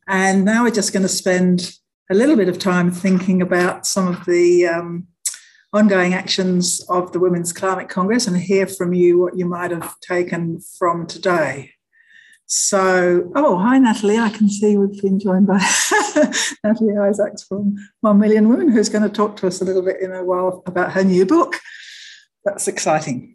And now we're just going to spend a little bit of time thinking about some of the ongoing actions of the Women's Climate Congress and hear from you what you might have taken from today. So, hi, Natalie. I can see we've been joined by Natalie Isaacs from 1 Million Women, who's going to talk to us a little bit in a while about her new book. That's exciting.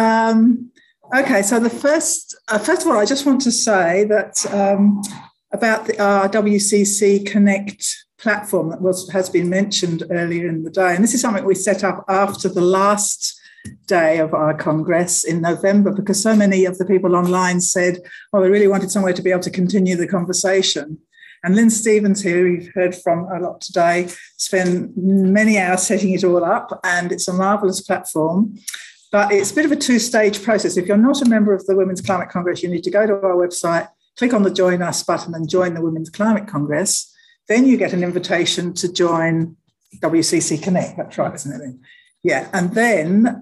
Okay, so the first of all, I just want to say that about our WCC Connect platform that has been mentioned earlier in the day. And this is something we set up after the last day of our Congress in November, because so many of the people online said, they really wanted somewhere to be able to continue the conversation. And Lynn Stevens here, we've heard from a lot today, spent many hours setting it all up, and it's a marvellous platform. But it's a bit of a two-stage process. If you're not a member of the Women's Climate Congress, you need to go to our website, click on the Join Us button and join the Women's Climate Congress. Then you get an invitation to join WCC Connect. That's right, isn't it? Yeah. And then,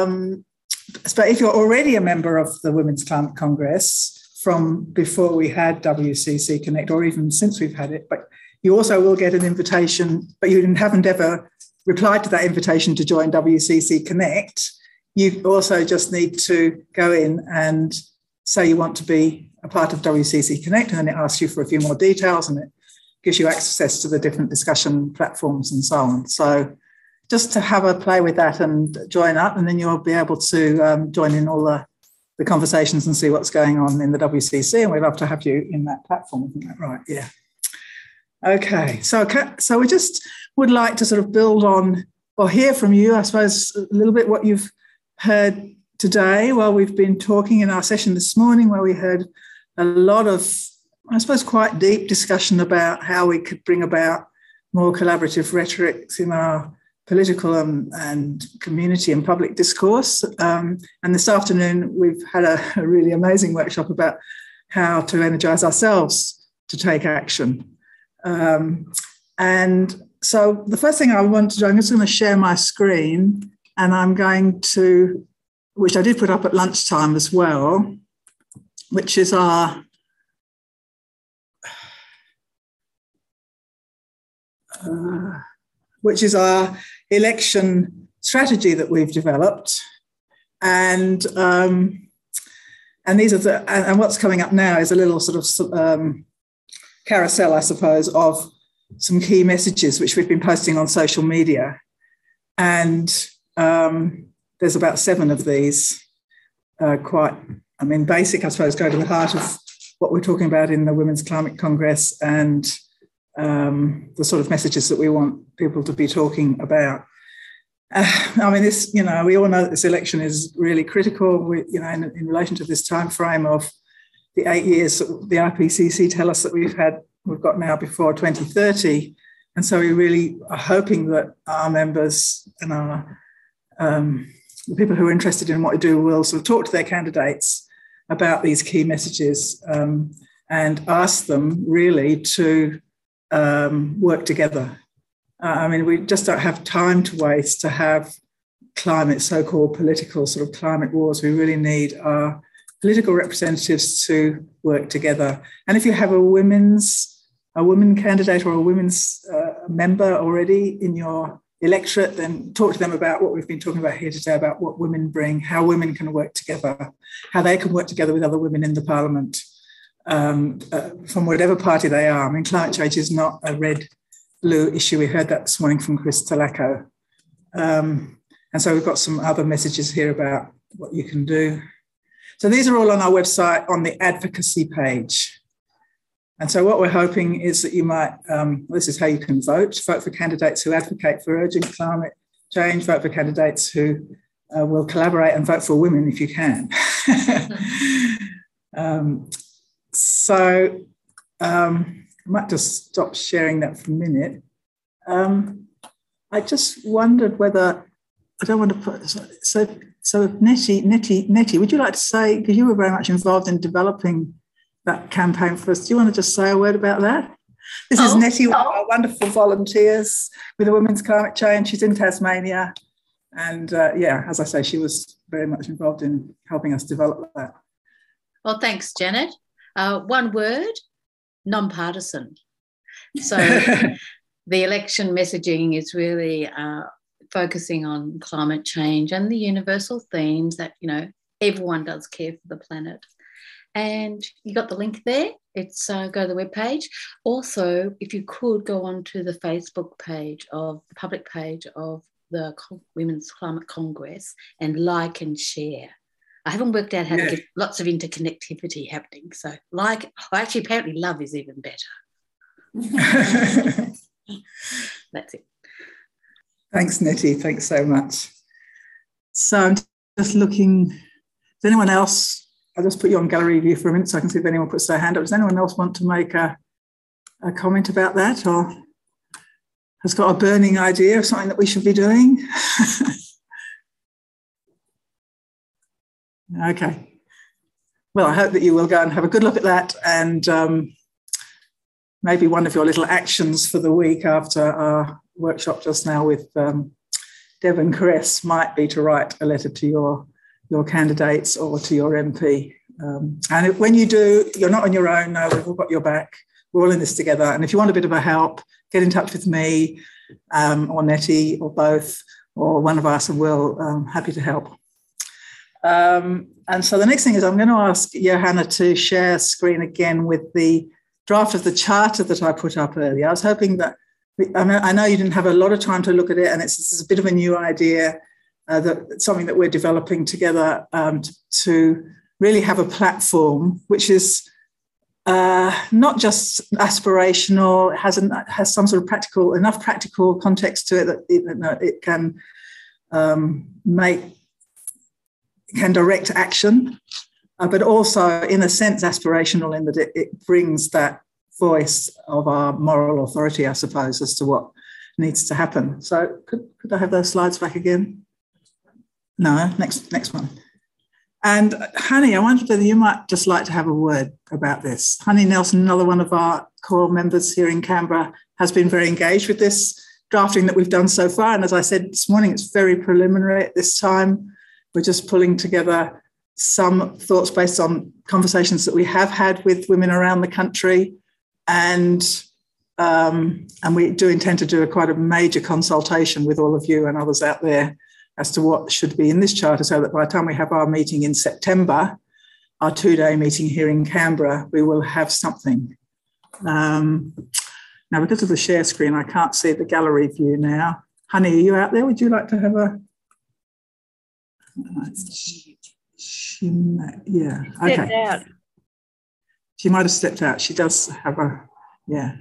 but if you're already a member of the Women's Climate Congress from before we had WCC Connect, or even since we've had it, but you also will get an invitation, but you haven't ever replied to that invitation to join WCC Connect. You also just need to go in and say you want to be a part of WCC Connect, and then it asks you for a few more details, and it gives you access to the different discussion platforms and so on. So just to have a play with that and join up, and then you'll be able to join in all the conversations and see what's going on in the WCC, and we'd love to have you in that platform. Isn't that right? Yeah. Okay. So we just would like to sort of build on or hear from you, I suppose, a little bit what you've heard today while we've been talking in our session this morning, where we heard a lot of, I suppose, quite deep discussion about how we could bring about more collaborative rhetorics in our political and community and public discourse. And this afternoon, we've had a really amazing workshop about how to energise ourselves to take action. And so the first thing I want to do, I'm just going to share my screen, and I'm going to, which I did put up at lunchtime as well, which is our election strategy that we've developed, and these are and what's coming up now is a little sort of carousel, I suppose, of some key messages which we've been posting on social media, and there's about 7 of these, basic, I suppose, go to the heart of what we're talking about in the Women's Climate Congress, and the sort of messages that we want people to be talking about. This, we all know that this election is really critical. In relation to this time frame of the 8 years that the IPCC tell us that we've got now before 2030, and so we really are hoping that our members and our the people who are interested in what we do will sort of talk to their candidates about these key messages and ask them really to work together. We just don't have time to waste to have so-called political sort of climate wars. We really need our political representatives to work together. And if you have a woman candidate or a women's member already in your electorate, then talk to them about what we've been talking about here today, about what women bring, how women can work together, how they can work together with other women in the parliament, from whatever party they are. Climate change is not a red-blue issue. We heard that this morning from Chris Talacco. And so we've got some other messages here about what you can do. So these are all on our website on the advocacy page. And so what we're hoping is that you might, this is how you can vote for candidates who advocate for urgent climate change, vote for candidates who will collaborate, and vote for women if you can. I might just stop sharing that for a minute. I just wondered whether, I don't want to put, so Nettie, would you like to say, because you were very much involved in developing that campaign for us, do you want to just say a word about that? This is Nettie, one of our wonderful volunteers with the Women's Climate Change. She's in Tasmania. And as I say, she was very much involved in helping us develop that. Well, thanks, Janet. One word, nonpartisan. So the election messaging is really focusing on climate change and the universal themes that, you know, everyone does care for the planet. And you got the link there. It's go to the webpage. Also, if you could go on to the Facebook page of the public page of the Women's Climate Congress and like and share. I haven't worked out how to get lots of interconnectivity happening. So like, actually apparently love is even better. That's it. Thanks, Nettie. Thanks so much. So I'm just looking, does anyone else, I'll just put you on gallery view for a minute so I can see if anyone puts their hand up. Does anyone else want to make a comment about that, or has got a burning idea of something that we should be doing? Okay. Well, I hope that you will go and have a good look at that, and maybe one of your little actions for the week after our workshop just now with Deb and Chris might be to write a letter to your candidates or to your MP. And when you do, you're not on your own. No, we've all got your back. We're all in this together. And if you want a bit of a help, get in touch with me or Nettie or both or one of us, and we'll happy to help. And so the next thing is I'm going to ask Johanna to share screen again with the draft of the charter that I put up earlier. I was hoping that, I know you didn't have a lot of time to look at it, and it's a bit of a new idea, something that we're developing together to really have a platform which is not just aspirational. It has some sort of enough practical context to it that it can can direct action, but also in a sense aspirational in that it brings that voice of our moral authority, I suppose, as to what needs to happen. So could I have those slides back again? No, next one. And Honey, I wondered whether you might just like to have a word about this. Honey Nelson, another one of our core members here in Canberra, has been very engaged with this drafting that we've done so far. And as I said this morning, it's very preliminary at this time. We're just pulling together some thoughts based on conversations that we have had with women around the country. And we do intend to do quite a major consultation with all of you and others out there as to what should be in this charter, so that by the time we have our meeting in September, our 2-day meeting here in Canberra, we will have something. Now, because of the share screen, I can't see the gallery view now. Honey, are you out there? Would you like to have a... yeah, okay. She might have stepped out. She does have a... yeah.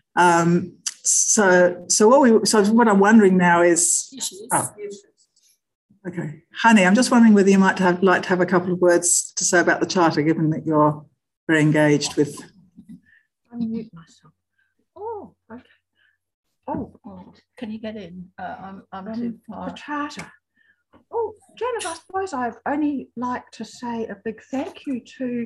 So what I'm wondering now is... oh. Okay. Honey, I'm just wondering whether you might like to have a couple of words to say about the charter, given that you're very engaged with... Unmute myself. Oh, okay. Oh, can you get in? I'm too far. The charter. Oh, Janet, I suppose I'd only like to say a big thank you to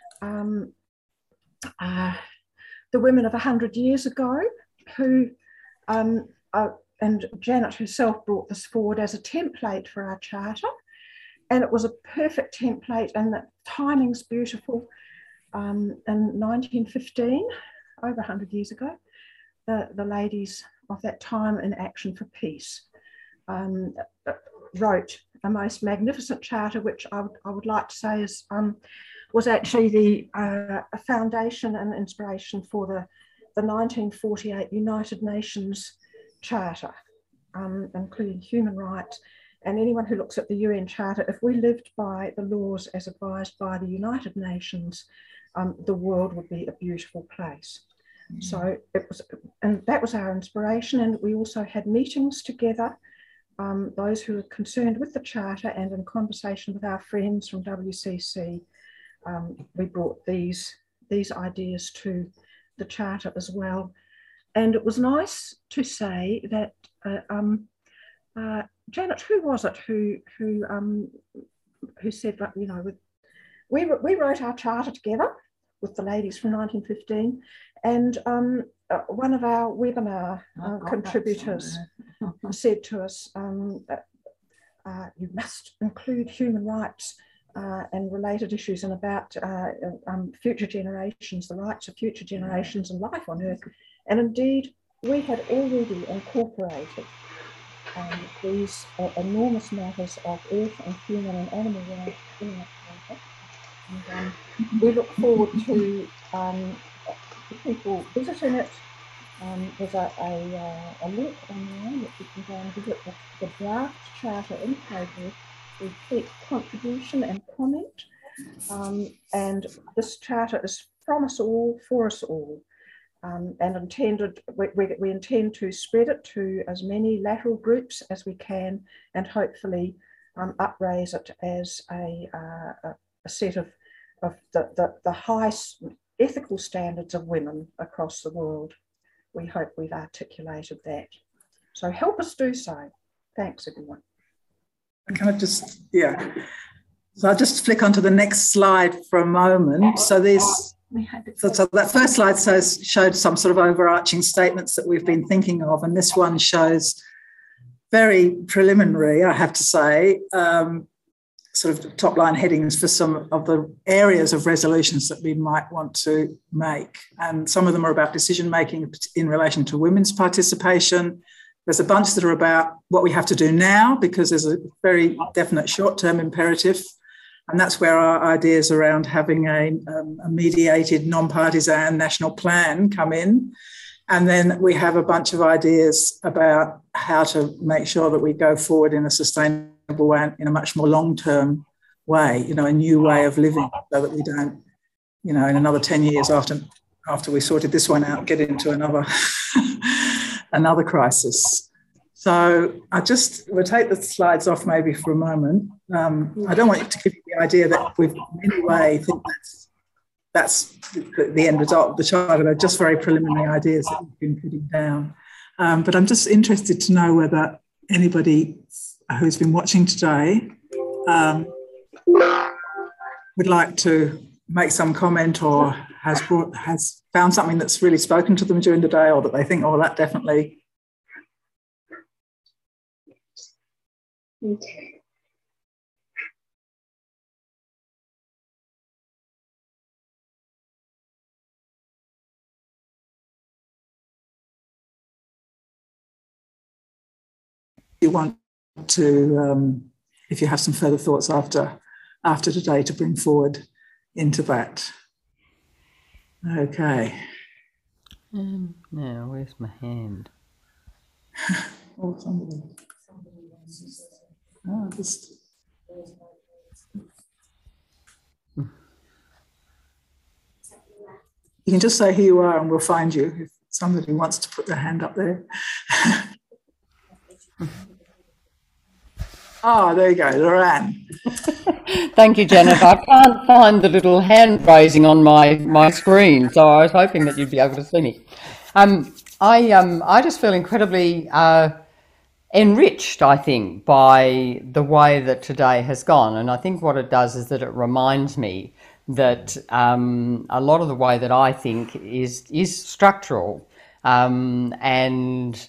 the women of 100 years ago who... and Janet herself brought this forward as a template for our charter, and it was a perfect template, and the timing's beautiful. In 1915, over 100 years ago, the ladies of that time in Action for Peace wrote a most magnificent charter, which I would like to say is was actually the foundation and inspiration for the 1948 United Nations Charter, including human rights. And anyone who looks at the UN Charter, if we lived by the laws as advised by the United Nations, the world would be a beautiful place. So it was, and that was our inspiration. And we also had meetings together, those who were concerned with the Charter, and in conversation with our friends from WCC, we brought these ideas to the Charter as well. And it was nice to say that Janet, who was it who said that, you know, we wrote our charter together with the ladies from 1915, and one of our webinar contributors said to us, you must include human rights and related issues, and about future generations, the rights of future generations and life on Earth. And indeed, we had already incorporated these enormous matters of Earth and human and animal rights in that context. And we look forward to people visiting it. There's a link online that you can go and visit the draft charter in progress. We seek contribution and comment. And this charter is from us all, for us all. And we intend to spread it to as many lateral groups as we can, and hopefully upraise it as a set of the high ethical standards of women across the world. We hope we've articulated that. So help us do so. Thanks, everyone. Can I just, yeah. So I'll just flick onto the next slide for a moment. So that first slide showed some sort of overarching statements that we've been thinking of, and this one shows very preliminary, I have to say, sort of top line headings for some of the areas of resolutions that we might want to make. And some of them are about decision making in relation to women's participation. There's a bunch that are about what we have to do now, because there's a very definite short-term imperative. And that's where our ideas around having a mediated, non-partisan national plan come in. And then we have a bunch of ideas about how to make sure that we go forward in a sustainable way, in a much more long-term way, a new way of living, so that we don't, in another 10 years after we sorted this one out, get into another crisis. So we'll take the slides off maybe for a moment. I don't want you to give you the idea that we in any way think that's the end result of the charter. They're just very preliminary ideas that we've been putting down. But I'm just interested to know whether anybody who's been watching today would like to make some comment, or has found something that's really spoken to them during the day, or that they think, that definitely. Okay. You want to, if you have some further thoughts after today, to bring forward into that. Okay. Now, where's my hand? Somebody. You can just say who you are and we'll find you if somebody wants to put their hand up there. There you go, Lorraine. Thank you, Janet. I can't find the little hand raising on my screen, so I was hoping that you'd be able to see me. I just feel incredibly enriched, I think, by the way that today has gone. And I think what it does is that it reminds me that a lot of the way that I think is structural, and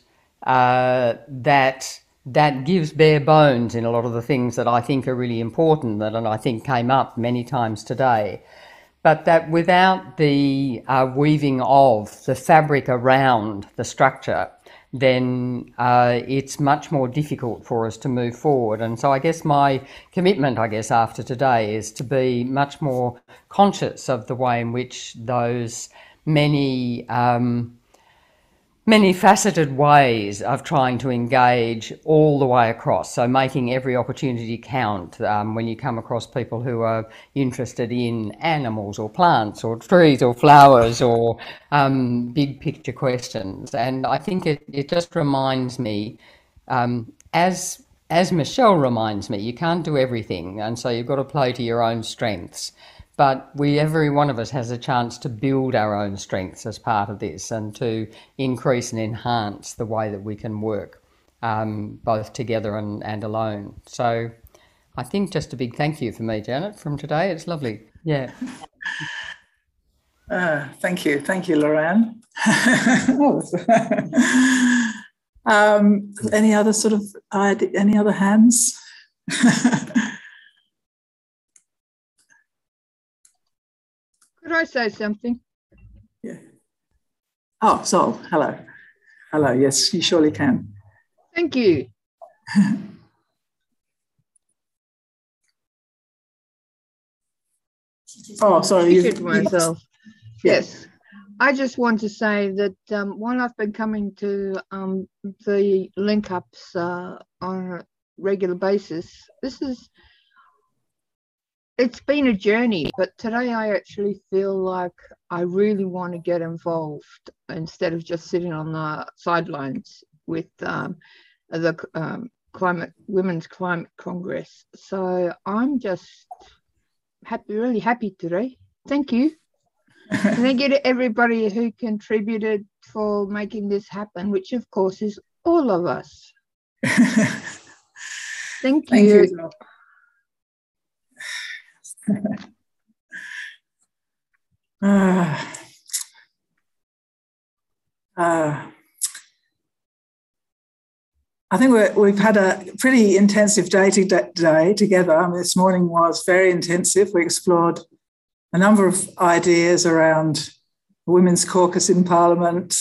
that gives bare bones in a lot of the things that I think are really important, and I think came up many times today. But that without the weaving of the fabric around the structure, then it's much more difficult for us to move forward. And so I guess my commitment, after today is to be much more conscious of the way in which those many faceted ways of trying to engage all the way across. So making every opportunity count when you come across people who are interested in animals or plants or trees or flowers or big picture questions. And I think it just reminds me, as Michelle reminds me, you can't do everything. And so you've got to play to your own strengths. But every one of us has a chance to build our own strengths as part of this, and to increase and enhance the way that we can work, both together and alone. So I think just a big thank you for me, Janet, from today. It's lovely. Yeah. Thank you, Lorraine. Any other hands? Could I say something? Yeah. Oh, Sol, hello. Hello, yes, you surely can. Thank you. Oh, sorry. Myself. Yes. I just want to say that while I've been coming to the link-ups on a regular basis, it's been a journey, but today I actually feel like I really want to get involved instead of just sitting on the sidelines with the Women's Climate Congress. So I'm just really happy today. Thank you. And thank you to everybody who contributed for making this happen, which of course is all of us. Thank you. I think we've had a pretty intensive day together. I mean, this morning was very intensive. We explored a number of ideas around a women's caucus in Parliament,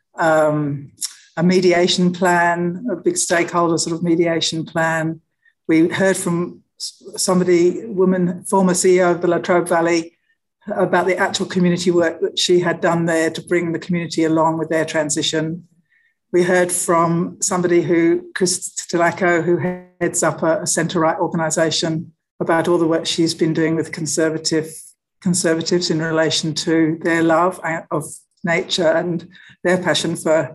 a mediation plan, a big stakeholder sort of mediation plan. We heard from somebody, former CEO of the Latrobe Valley, about the actual community work that she had done there to bring the community along with their transition. We heard from somebody Chris Tlaco, who heads up a centre-right organisation, about all the work she's been doing with conservatives in relation to their love of nature and their passion for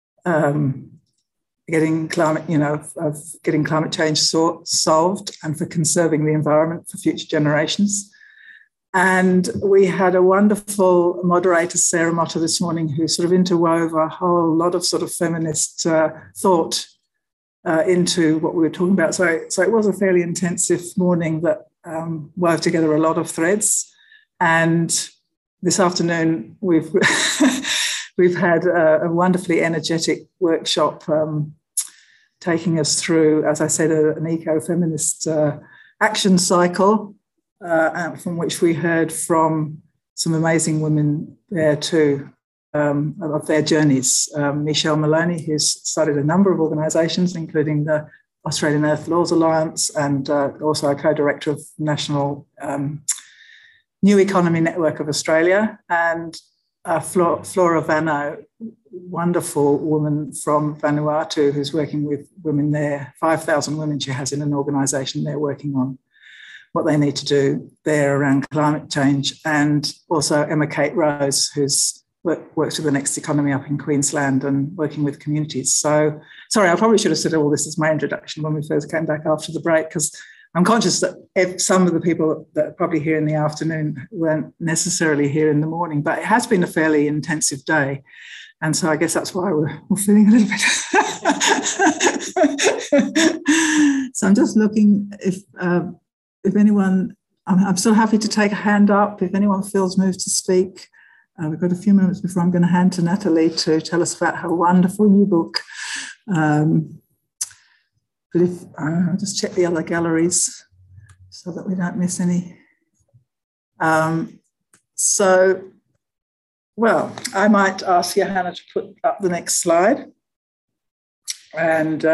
getting climate change solved and for conserving the environment for future generations. And we had a wonderful moderator, Sarah Motter, this morning, who sort of interwove a whole lot of sort of feminist thought into what we were talking about. So it was a fairly intensive morning that wove together a lot of threads. And this afternoon, we've had a wonderfully energetic workshop taking us through, as I said, an eco-feminist action cycle, from which we heard from some amazing women there too, of their journeys. Michelle Maloney, who's started a number of organisations, including the Australian Earth Laws Alliance, and also a co-director of National New Economy Network of Australia, and Flora Vano, wonderful woman from Vanuatu who's working with women there, 5,000 women she has in an organisation they're working on what they need to do there around climate change, and also Emma Kate Rose, who's works with the Next Economy up in Queensland and working with communities. So, sorry, I probably should have said all this as my introduction when we first came back after the break, because I'm conscious that some of the people that are probably here in the afternoon weren't necessarily here in the morning, but it has been a fairly intensive day. And so I guess that's why we're feeling a little bit. So I'm just looking if anyone, I'm still happy to take a hand up if anyone feels moved to speak. We've got a few moments before I'm going to hand to Natalie to tell us about her wonderful new book. But if I'll just check the other galleries so that we don't miss any. Well, I might ask Johanna to put up the next slide. And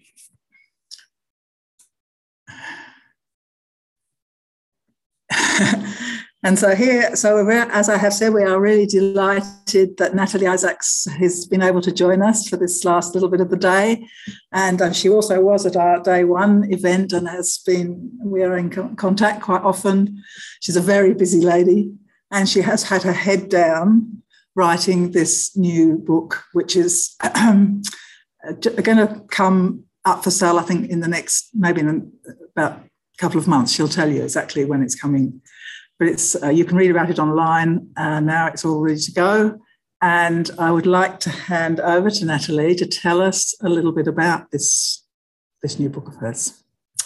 and so here, as I have said, we are really delighted that Natalie Isaacs has been able to join us for this last little bit of the day. And she also was at our day one event and we are in contact quite often. She's a very busy lady, and she has had her head down writing this new book, which is going to come up for sale, I think, in the next, maybe in about a couple of months. She'll tell you exactly when it's coming. But it's you can read about it online. Now it's all ready to go. And I would like to hand over to Natalie to tell us a little bit about this new book of hers.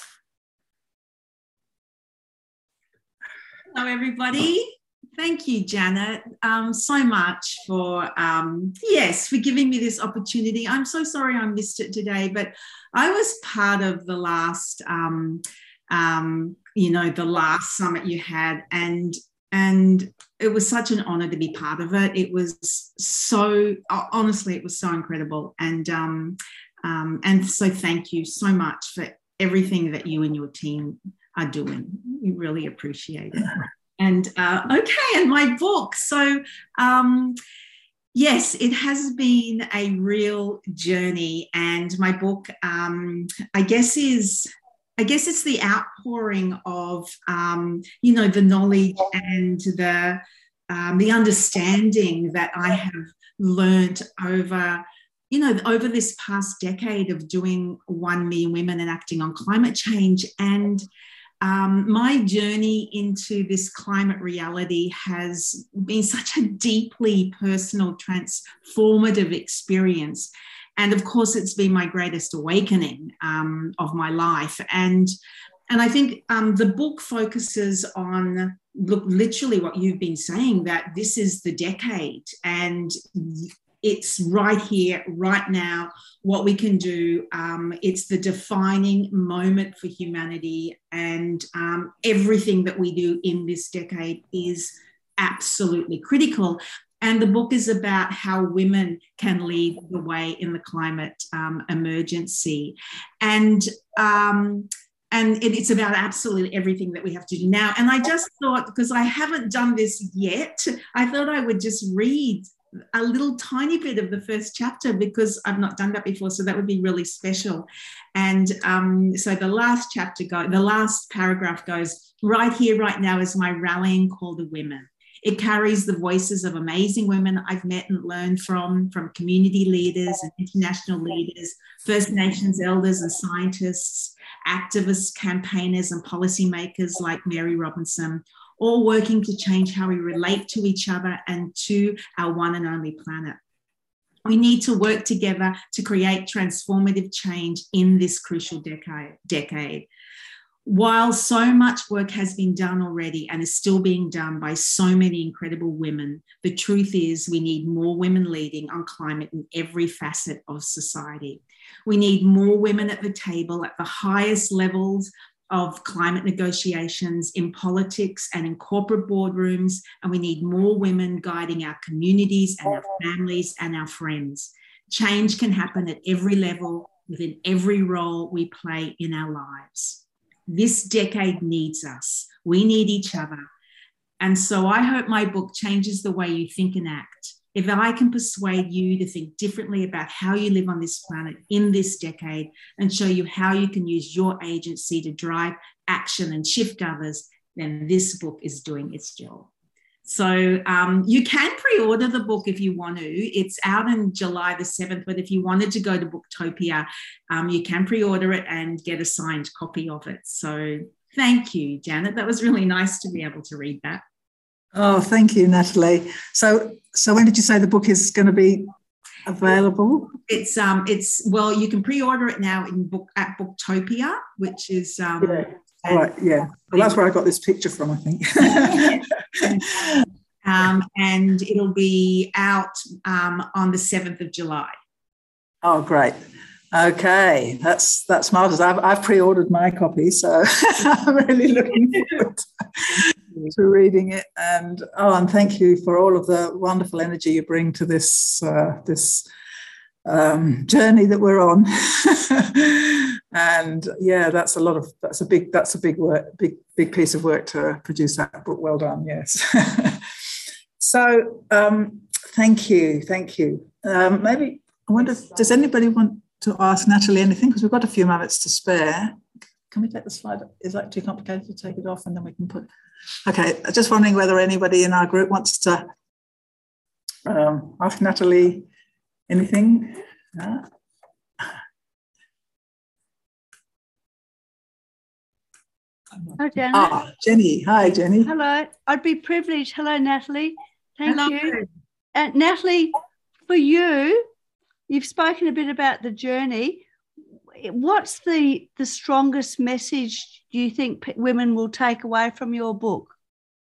Hello, everybody. Thank you, Janet, so much for giving me this opportunity. I'm so sorry I missed it today, but I was part of the last the last summit you had, and it was such an honor to be part of it. It was so, honestly, it was so incredible. And so thank you so much for everything that you and your team are doing. We really appreciate it. And okay, and my book. So yes, it has been a real journey, and my book, I guess it's the outpouring of, the knowledge and the understanding that I have learned over this past decade of doing 1 Million Women and acting on climate change. And my journey into this climate reality has been such a deeply personal, transformative experience. And of course, it's been my greatest awakening of my life. And I think the book focuses on, literally what you've been saying, that this is the decade, and it's right here, right now, what we can do. It's the defining moment for humanity, and everything that we do in this decade is absolutely critical. And the book is about how women can lead the way in the climate emergency. And it's about absolutely everything that we have to do now. And I just thought, because I haven't done this yet, I thought I would just read a little tiny bit of the first chapter, because I've not done that before, so that would be really special. And so the last paragraph goes, right here, right now is my rallying call to women. It carries the voices of amazing women I've met and learned from community leaders and international leaders, First Nations elders and scientists, activists, campaigners and policymakers like Mary Robinson, all working to change how we relate to each other and to our one and only planet. We need to work together to create transformative change in this crucial decade. While so much work has been done already and is still being done by so many incredible women, the truth is we need more women leading on climate in every facet of society. We need more women at the table at the highest levels of climate negotiations, in politics and in corporate boardrooms, and we need more women guiding our communities and our families and our friends. Change can happen at every level, within every role we play in our lives. This decade needs us. We need each other. And so I hope my book changes the way you think and act. If I can persuade you to think differently about how you live on this planet in this decade, and show you how you can use your agency to drive action and shift others, then this book is doing its job. So you can pre-order the book if you want to. It's out in July the 7th, but if you wanted to go to Booktopia, you can pre-order it and get a signed copy of it. So thank you, Janet. That was really nice to be able to read that. Oh, thank you, Natalie. So when did you say the book is going to be available? It's well, you can pre-order it now at Booktopia, which is all right, yeah. Well, that's where I got this picture from, I think. And it'll be out on the 7th of July. Oh, great. Okay, that's marvelous. I've pre-ordered my copy, so I'm really looking forward to reading it. And thank you for all of the wonderful energy you bring to this journey that we're on. And yeah, that's a big work, big piece of work to produce that book. Well done. Yes. So thank you. Maybe I wonder, does anybody want to ask Natalie anything? Because we've got a few minutes to spare. Can we take the slide? Is that too complicated to take it off and then we can put? Okay, just wondering whether anybody in our group wants to ask Natalie anything. Oh, Janet. Jenny. Hi, Jenny. Hello. I'd be privileged. Hello, Natalie. Thank Hello. you. Natalie, for you, you've spoken a bit about the journey. What's the strongest message do you think women will take away from your book?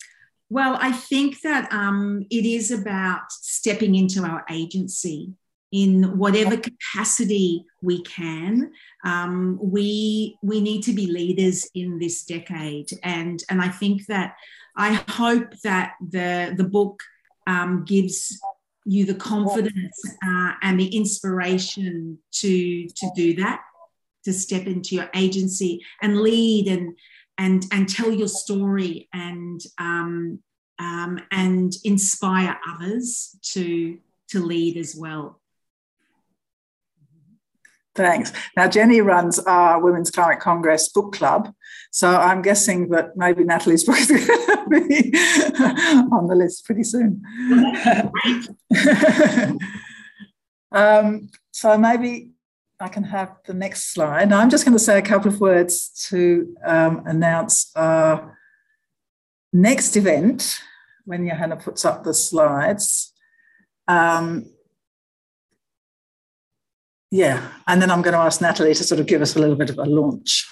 Well, I think that it is about stepping into our agency in whatever capacity we can. We need to be leaders in this decade, and I think that I hope that the book gives you the confidence and the inspiration to do that, to step into your agency and lead and tell your story and inspire others to lead as well. Thanks. Now, Jenny runs our Women's Climate Congress book club, so I'm guessing that maybe Natalie's book is going to be on the list pretty soon. So maybe I can have the next slide. Now, I'm just going to say a couple of words to announce our next event when Johanna puts up the slides. Yeah, and then I'm going to ask Natalie to sort of give us a little bit of a launch.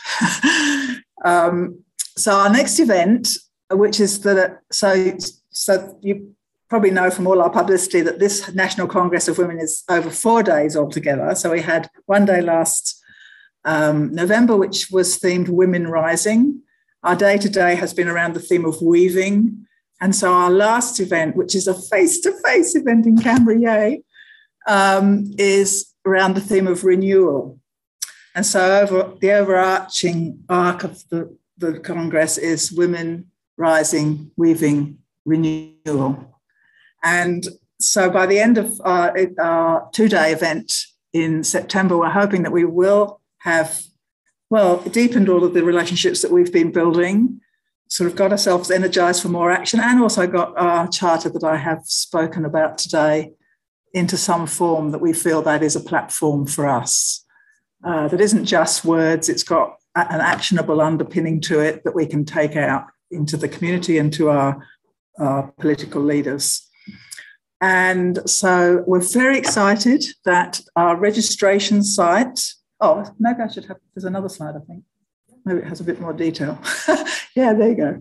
So our next event, which is so you probably know from all our publicity that this National Congress of Women is over 4 days altogether. So we had one day last November, which was themed Women Rising. Our day-to-day has been around the theme of weaving. And so our last event, which is a face-to-face event in Canberra, yay, is around the theme of renewal. And so the overarching arc of the Congress is Women Rising, Weaving, Renewal. And so by the end of our 2-day event in September, we're hoping that we will have, deepened all of the relationships that we've been building, sort of got ourselves energized for more action, and also got our charter that I have spoken about today into some form that we feel that is a platform for us. That isn't just words, it's got an actionable underpinning to it that we can take out into the community and to our political leaders. And so we're very excited that our registration site, maybe I should have, there's another slide, I think. Maybe it has a bit more detail. Yeah, there you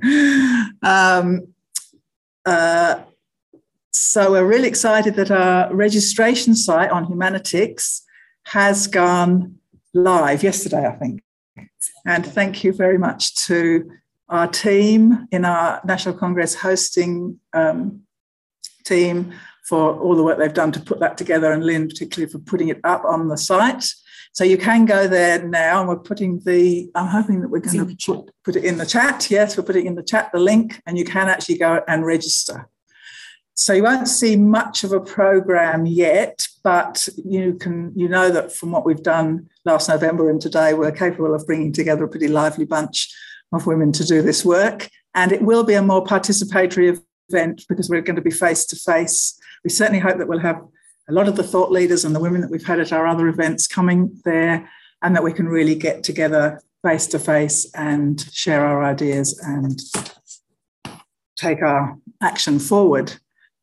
go. So we're really excited that our registration site on Humanitix has gone live yesterday, I think. And thank you very much to our team in our National Congress hosting team for all the work they've done to put that together, and Lynn particularly for putting it up on the site. So you can go there now, and we're putting I'm hoping that we're going to put it in the chat. Yes, we're putting in the chat the link, and you can actually go and register. So you won't see much of a program yet, but you know that from what we've done last November and today, we're capable of bringing together a pretty lively bunch of women to do this work. And it will be a more participatory event because we're going to be face-to-face. We certainly hope that we'll have a lot of the thought leaders and the women that we've had at our other events coming there, and that we can really get together face-to-face and share our ideas and take our action forward.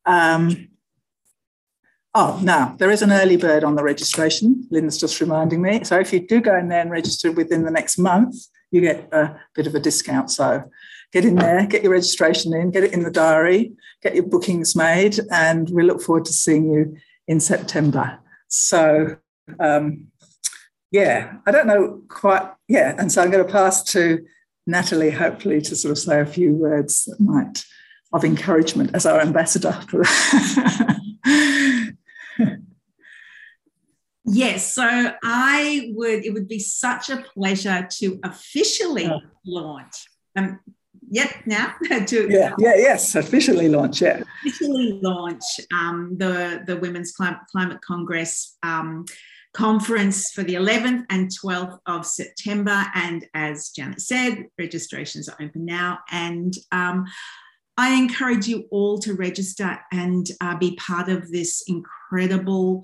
Now, there is an early bird on the registration. Lynn's just reminding me. So if you do go in there and register within the next month, you get a bit of a discount. So get in there, get your registration in, get it in the diary, get your bookings made, and we look forward to seeing you in September. So, I don't know quite, and so I'm going to pass to Natalie, hopefully, to sort of say a few words that might of encouragement as our ambassador. Yes, so it would be such a pleasure to officially launch. Officially launch, Officially launch the Women's Climate Congress conference for the 11th and 12th of September. And as Janet said, registrations are open now. And I encourage you all to register and be part of this incredible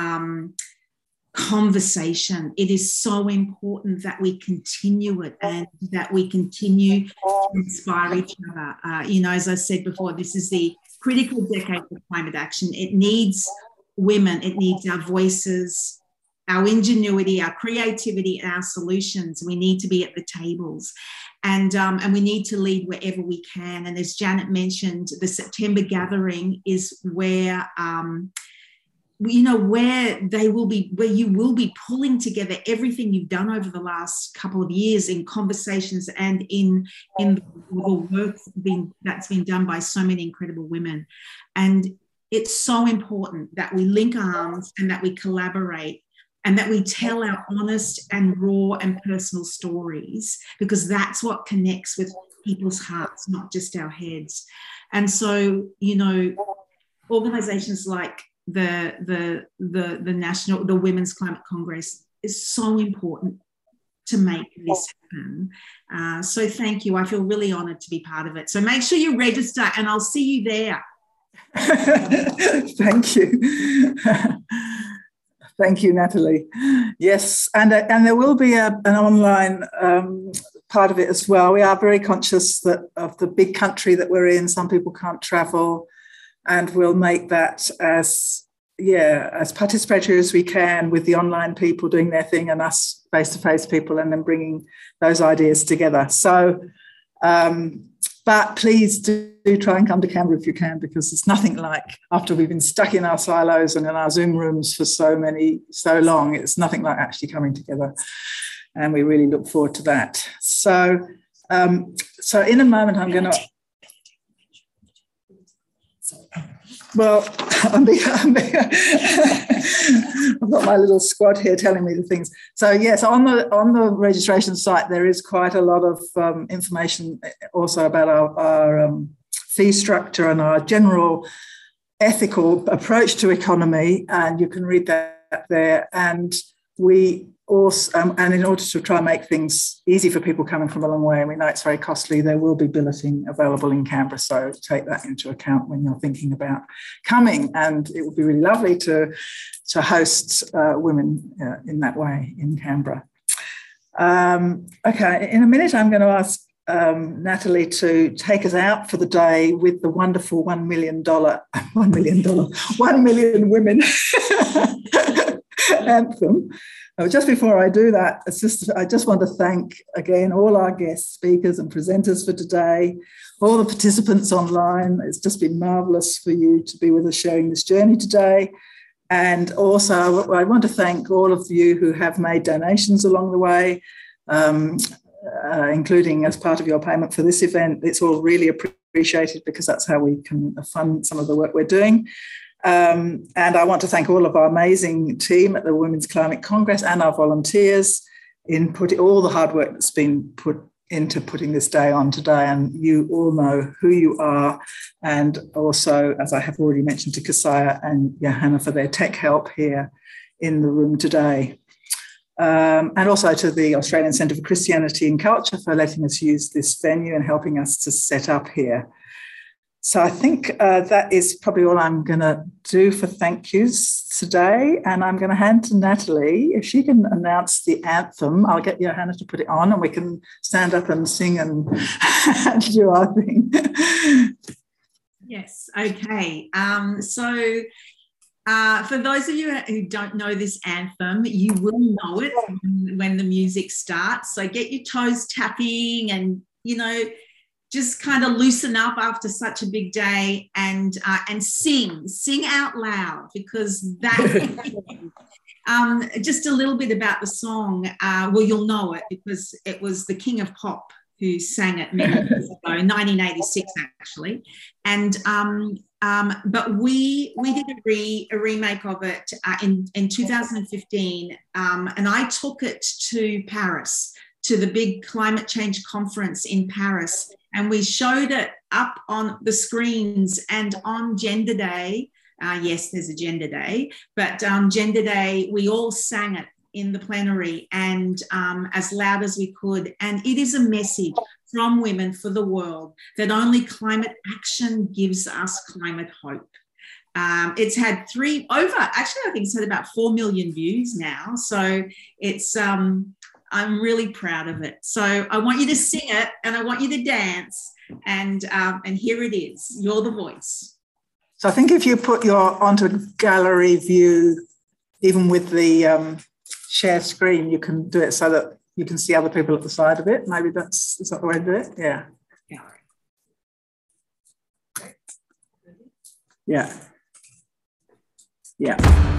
conversation. It is so important that we continue it and that we continue to inspire each other. As I said before, this is the critical decade for climate action. It needs women, it needs our voices, our ingenuity, our creativity, and our solutions. We need to be at the tables. And we need to lead wherever we can. And as Janet mentioned, the September gathering is where you know, where you will be pulling together everything you've done over the last couple of years in conversations and in the work that's been done by so many incredible women. And it's so important that we link arms and that we collaborate and that we tell our honest and raw and personal stories, because that's what connects with people's hearts, not just our heads. And so, you know, organizations like the Women's Climate Congress is so important to make this happen. So thank you. I feel really honoured to be part of it. So make sure you register and I'll see you there. Thank you. Thank you, Natalie. Yes, and there will be an online part of it as well. We are very conscious of the big country that we're in. Some people can't travel, and we'll make that as participatory as we can, with the online people doing their thing and us face-to-face people, and then bringing those ideas together. So, but please do try and come to Canberra if you can, because it's nothing like, after we've been stuck in our silos and in our Zoom rooms for so long, it's nothing like actually coming together. And we really look forward to that. So, so in a moment, I'm going to... Well, I've got my little squad here telling me the things. So yes, on the registration site, there is quite a lot of information also about our fee structure and our general ethical approach to economy, and you can read that there. And we also, and in order to try and make things easy for people coming from a long way, and we know it's very costly, there will be billeting available in Canberra, so take that into account when you're thinking about coming. And it would be really lovely to host women in that way in Canberra. Okay, in a minute I'm going to ask Natalie to take us out for the day with the wonderful $1 million women anthem. Just before I do that, I just want to thank again all our guest speakers and presenters for today, all the participants online. It's just been marvellous for you to be with us sharing this journey today. And also I want to thank all of you who have made donations along the way, including as part of your payment for this event. It's all really appreciated, because that's how we can fund some of the work we're doing. And I want to thank all of our amazing team at the Women's Climate Congress and our volunteers in putting all the hard work that's been put into putting this day on today. And you all know who you are. And also, as I have already mentioned, to Kasaya and Johanna for their tech help here in the room today. And also to the Australian Centre for Christianity and Culture for letting us use this venue and helping us to set up here. So I think that is probably all I'm going to do for thank yous today. And I'm going to hand to Natalie. If she can announce the anthem, I'll get Johanna to put it on and we can stand up and sing and do our thing. Yes, okay. So for those of you who don't know this anthem, you will know it when the music starts. So get your toes tapping and, you know, just kind of loosen up after such a big day, and sing out loud, because that just a little bit about the song. Well, you'll know it because it was the King of Pop who sang it many years ago, in 1986 actually, and but we did a remake of it in 2015, and I took it to Paris, to the big climate change conference in Paris. And we showed it up on the screens, and on Gender Day, yes, there's a Gender Day, but Gender Day, we all sang it in the plenary, and as loud as we could. And it is a message from women for the world that only climate action gives us climate hope. It's had I think it's had about 4 million views now. So it's, I'm really proud of it. So I want you to sing it, and I want you to dance, and here it is. You're the voice. So I think if you put onto gallery view, even with the share screen, you can do it so that you can see other people at the side of it. Maybe is that the way to do it? Yeah. Yeah. Yeah.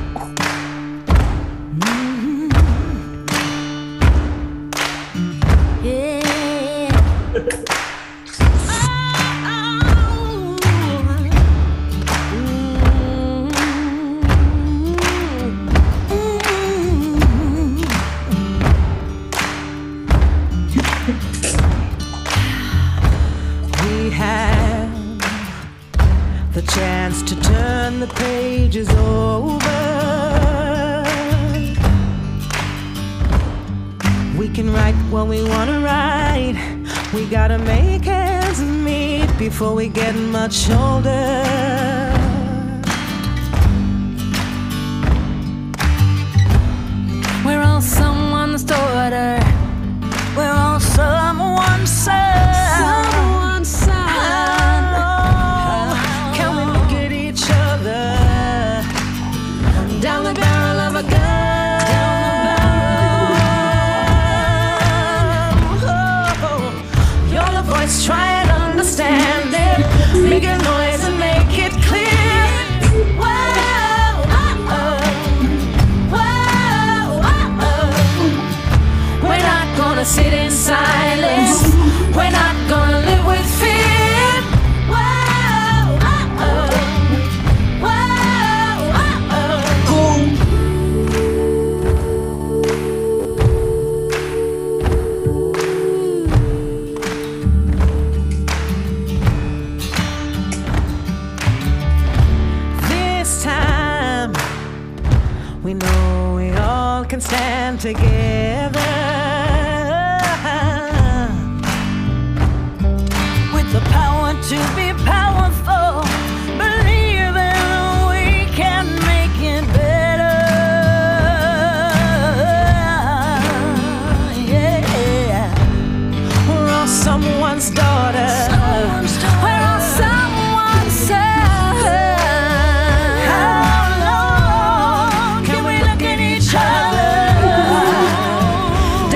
We have the chance to turn the pages over. We can write what we want to write. We gotta make ends meet before we get much older. We're all someone's daughter. We're all someone's son. Someone's son. Oh, can we look at each other down the barrel of a gun? Oh, you're the voice, try and understand it. Make a noise and make it clear. Whoa, we're not gonna sit in silence. We're not gonna live with fear. Whoa, this time we know we all can stand together. The power to be powerful, believing we can make it better. Yeah, we're all someone's daughter. We're all someone's son. How long can we look at each other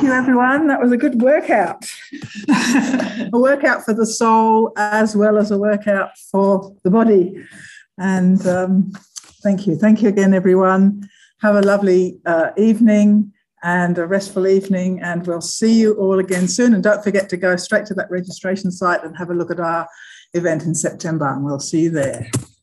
you, everyone. That was a good workout. A workout for the soul as well as a workout for the body. And thank you. Thank you again, everyone. Have a lovely evening and a restful evening, and we'll see you all again soon. And don't forget to go straight to that registration site and have a look at our event in September, and we'll see you there.